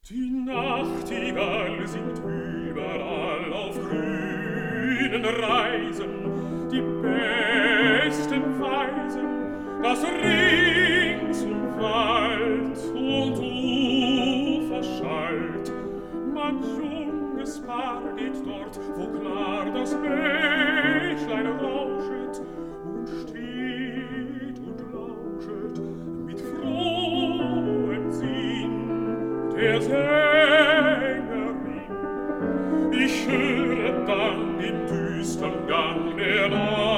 Die Nachtigall singt überall auf grünen Reisen, die besten Weisen, das rings Wald und Ufer schallt. Manch junges Paar geht dort, wo klar das Bächlein rauschet und steht und lauschet mit frohem Sinn der Sängerin. Ich höre dann im düstern Gang der Nacht